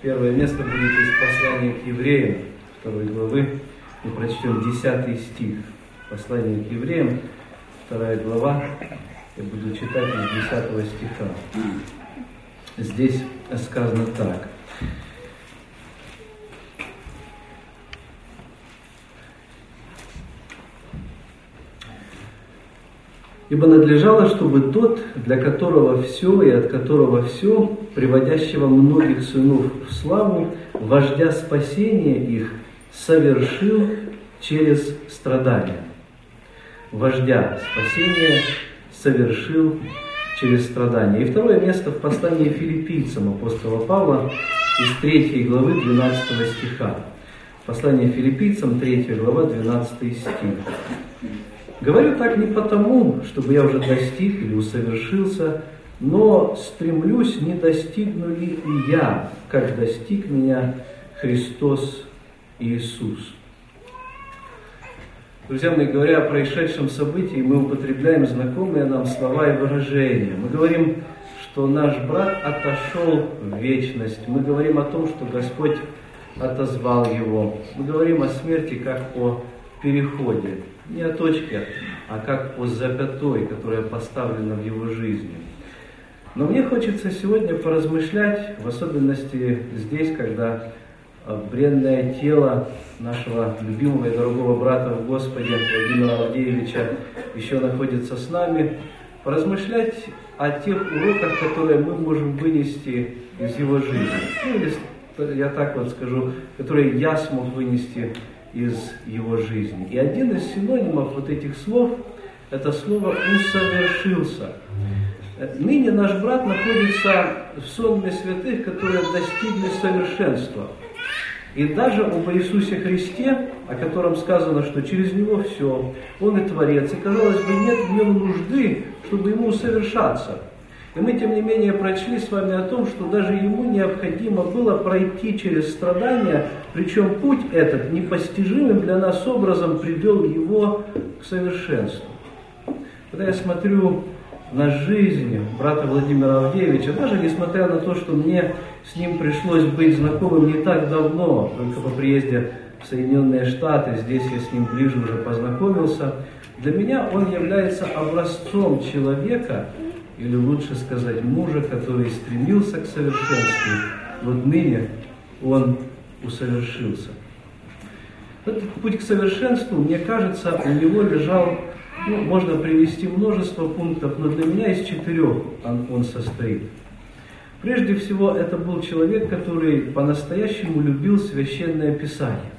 Первое место будет из послания к евреям, 2 главы. Мы прочтем 10 стих. Послание к евреям, 2 глава. Я буду читать из 10 стиха. Здесь сказано так. Ибо надлежало, чтобы тот, для которого все и от которого все, приводящего многих сынов в славу, вождя спасения их, совершил через страдания. Вождя спасения совершил через страдания. И второе место в послании филиппийцам апостола Павла из 3 главы 12 стиха. Послание филиппийцам, 3 глава, 12 стих. Говорю так не потому, чтобы я уже достиг или усовершился, но стремлюсь, не достигну ли и я, как достиг меня Христос Иисус. Друзья мои, говоря о происшедшем событии, мы употребляем знакомые нам слова и выражения. Мы говорим, что наш брат отошел в вечность. Мы говорим о том, что Господь отозвал его. Мы говорим о смерти как о переходе. Не о точке, а как о запятой, которая поставлена в его жизни. Но мне хочется сегодня поразмышлять, в особенности здесь, когда бренное тело нашего любимого и дорогого брата в Господе Владимира Авдеевича еще находится с нами, поразмышлять о тех уроках, которые мы можем вынести из его жизни. Ну, или, я так вот скажу, которые я смог вынести из его жизни. И один из синонимов вот этих слов, это слово «усовершился». Ныне наш брат находится в сонме святых, которые достигли совершенства. И даже об Иисусе Христе, о котором сказано, что через Него все, Он и Творец, и, казалось бы, нет в Нем нужды, чтобы Ему усовершаться. И мы, тем не менее, прочли с вами о том, что даже Ему необходимо было пройти через страдания, причем путь этот непостижимым для нас образом привел Его к совершенству. Когда я смотрю на жизнь брата Владимира Авдеевича, даже несмотря на то, что мне с ним пришлось быть знакомым не так давно, только по приезде в Соединенные Штаты, здесь я с ним ближе уже познакомился, для меня он является образцом человека, или лучше сказать, мужа, который стремился к совершенству. Вот ныне он усовершился. Этот путь к совершенству, мне кажется, у него лежал, можно привести множество пунктов, но для меня из 4 он состоит. Прежде всего, это был человек, который по-настоящему любил Священное Писание.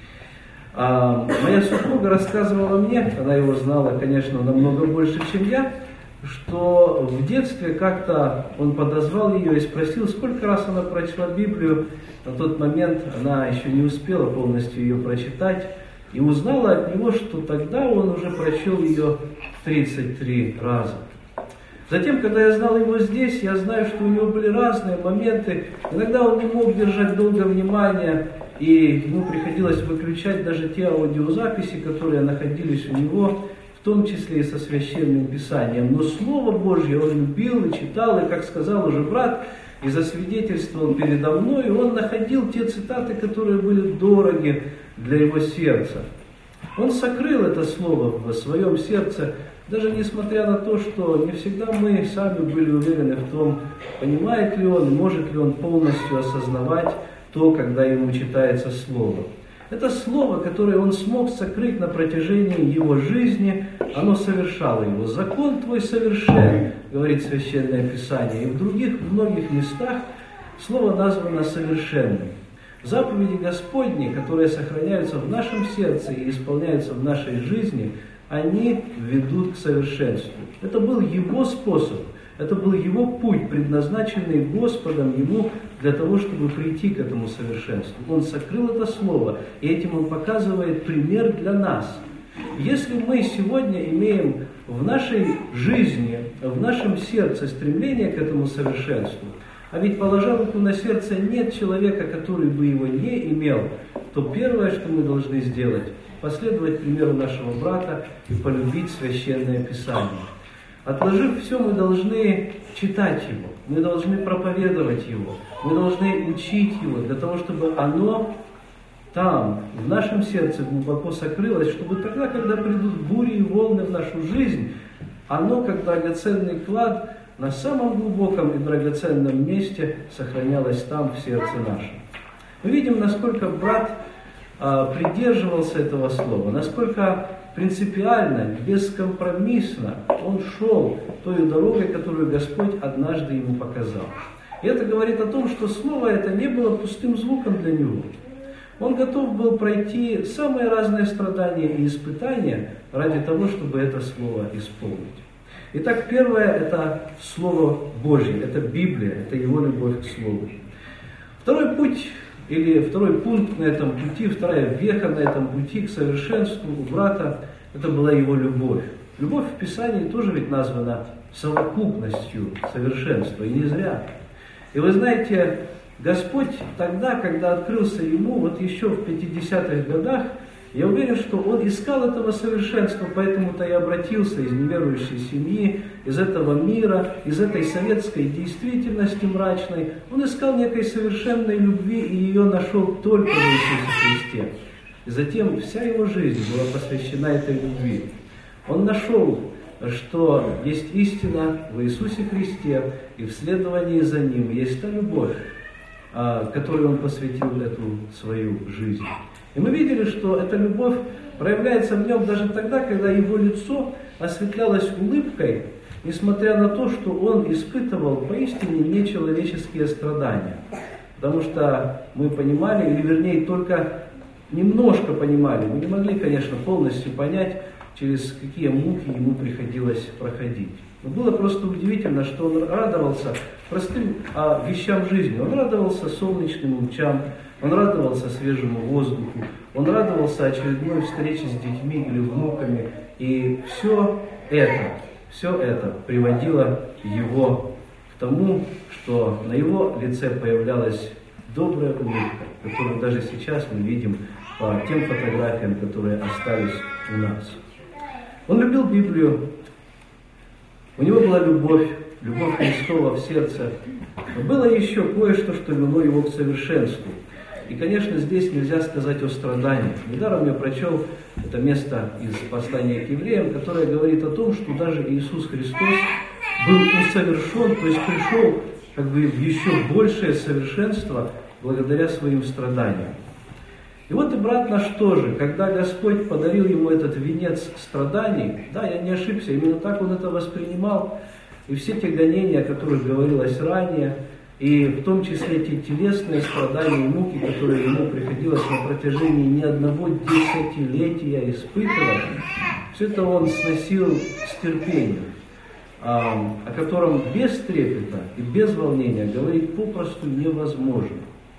Моя супруга рассказывала мне, она его знала, конечно, намного больше, чем я, что в детстве как-то он подозвал ее и спросил, сколько раз она прочла Библию. На тот момент она еще не успела полностью ее прочитать. И узнала от него, что тогда он уже прочел ее 33 раза. Затем, когда я знал его здесь, я знаю, что у него были разные моменты. Иногда он не мог держать долго внимания, и ему приходилось выключать даже те аудиозаписи, которые находились у него, в том числе и со Священным Писанием. Но Слово Божье он любил и читал, и, как сказал уже брат, и засвидетельствовал передо мной, он находил те цитаты, которые были дороги для его сердца. Он сокрыл это слово в своем сердце, даже несмотря на то, что не всегда мы сами были уверены в том, понимает ли он, может ли он полностью осознавать то, когда ему читается слово. Это слово, которое он смог сокрыть на протяжении его жизни, оно совершало его. «Закон твой совершен», говорит Священное Писание, и в других многих местах слово названо совершенным. Заповеди Господни, которые сохраняются в нашем сердце и исполняются в нашей жизни, они ведут к совершенству. Это был Его способ, это был Его путь, предназначенный Господом Ему для того, чтобы прийти к этому совершенству. Он сокрыл это слово, и этим Он показывает пример для нас. Если мы сегодня имеем в нашей жизни, в нашем сердце стремление к этому совершенству, а ведь, положа руку на сердце, нет человека, который бы его не имел, то первое, что мы должны сделать, последовать примеру нашего брата и полюбить Священное Писание. Отложив все, мы должны читать его. мы должны проповедовать его, мы должны учить его для того, чтобы оно там, в нашем сердце глубоко сокрылось, чтобы тогда, когда придут бури и волны в нашу жизнь, оно, как драгоценный клад, на самом глубоком и драгоценном месте сохранялось там, в сердце нашем. Мы видим, насколько брат придерживался этого слова, насколько принципиально, бескомпромиссно он шел той дорогой, которую Господь однажды ему показал. И это говорит о том, что слово это не было пустым звуком для него. Он готов был пройти самые разные страдания и испытания ради того, чтобы это слово исполнить. Итак, первое – это Слово Божье, это Библия, это его любовь к Слову. Второй путь, или второй пункт на этом пути, вторая веха на этом пути к совершенству у брата – это была его любовь. Любовь в Писании тоже ведь названа совокупностью совершенства, и не зря. И вы знаете, Господь тогда, когда открылся ему, вот еще в 50-х годах, я уверен, что он искал этого совершенства, поэтому-то и обратился из неверующей семьи, из этого мира, из этой советской действительности мрачной. Он искал некой совершенной любви и ее нашел только в Иисусе Христе. И затем вся его жизнь была посвящена этой любви. Он нашел, что есть истина в Иисусе Христе, и в следовании за Ним есть та любовь, которой он посвятил эту свою жизнь. И мы видели, что эта любовь проявляется в нем даже тогда, когда его лицо осветлялось улыбкой, несмотря на то, что он испытывал поистине нечеловеческие страдания. Потому что мы понимали, или вернее только немножко понимали, мы не могли, конечно, полностью понять, через какие муки ему приходилось проходить. Но было просто удивительно, что он радовался простым вещам жизни. Он радовался солнечным лучам, он радовался свежему воздуху, он радовался очередной встрече с детьми или внуками. И все это приводило его к тому, что на его лице появлялась добрая улыбка, которую даже сейчас мы видим по тем фотографиям, которые остались у нас. Он любил Библию, у него была любовь Христова в сердце. Но было еще кое-что, что вело его к совершенству. И, конечно, здесь нельзя сказать о страданиях. Недаром я прочел это место из послания к евреям, которое говорит о том, что даже Иисус Христос был усовершен, то есть пришел в еще большее совершенство благодаря своим страданиям. И вот и брат наш тоже, когда Господь подарил ему этот венец страданий, да, я не ошибся, именно так он это воспринимал, и все те гонения, о которых говорилось ранее, и в том числе те телесные страдания и муки, которые ему приходилось на протяжении не одного десятилетия испытывать, все это он сносил с терпением, о котором без трепета и без волнения говорить попросту невозможно.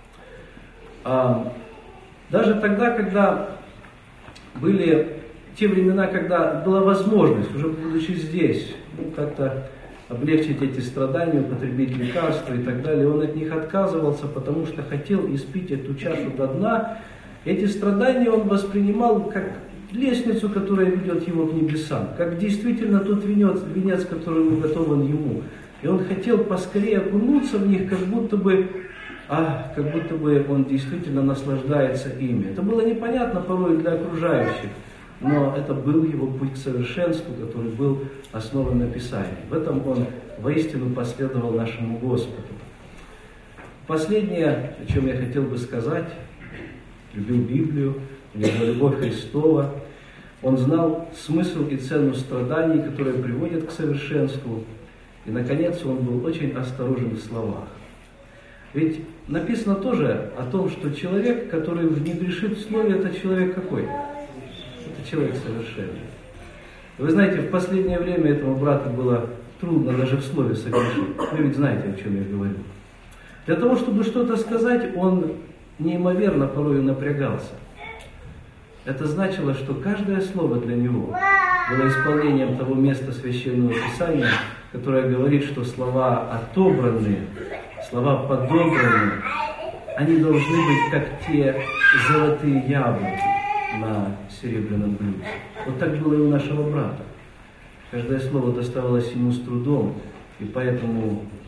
Даже тогда, когда были те времена, когда была возможность, уже будучи здесь, как-то облегчить эти страдания, употребить лекарства и так далее, он от них отказывался, потому что хотел испить эту чашу до дна. Эти страдания он воспринимал как лестницу, которая ведет его к небесам, как действительно тот венец, который уготован ему. И он хотел поскорее окунуться в них, как будто бы он действительно наслаждается ими. Это было непонятно порой для окружающих, но это был его путь к совершенству, который был основан на Писании. В этом он воистину последовал нашему Господу. Последнее, о чем я хотел бы сказать, любил Библию, у него была любовь Христова, он знал смысл и цену страданий, которые приводят к совершенству, и, наконец, он был очень осторожен в словах. Ведь написано тоже о том, что человек, который не грешит в слове, это человек какой? Это человек совершенный. Вы знаете, в последнее время этому брату было трудно даже в слове согрешить. Вы ведь знаете, о чем я говорю. Для того, чтобы что-то сказать, он неимоверно порой напрягался. Это значило, что каждое слово для него было исполнением того места Священного Писания, которое говорит, что слова отобранные, слова подобранные, они должны быть как те золотые яблоки на серебряном блюде. Вот так было и у нашего брата. Каждое слово доставалось ему с трудом, и поэтому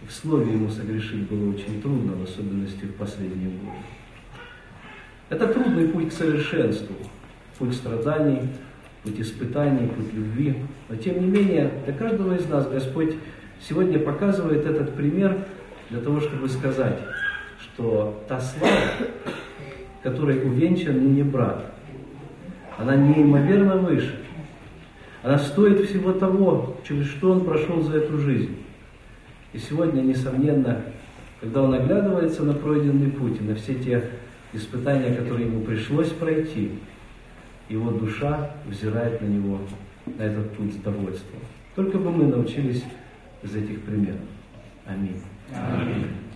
в слове ему согрешить было очень трудно, в особенности в последние годы. Это трудный путь к совершенству, путь страданий, путь испытаний, путь любви. Но тем не менее, для каждого из нас Господь сегодня показывает этот пример для того, чтобы сказать, что та слава, которой увенчан ныне брат, она неимоверно выше. Она стоит всего того, через что он прошел за эту жизнь. И сегодня, несомненно, когда он оглядывается на пройденный путь и на все те испытания, которые ему пришлось пройти, его душа взирает на него, на этот путь с довольством. Только бы мы научились из этих примеров. Аминь. Аминь.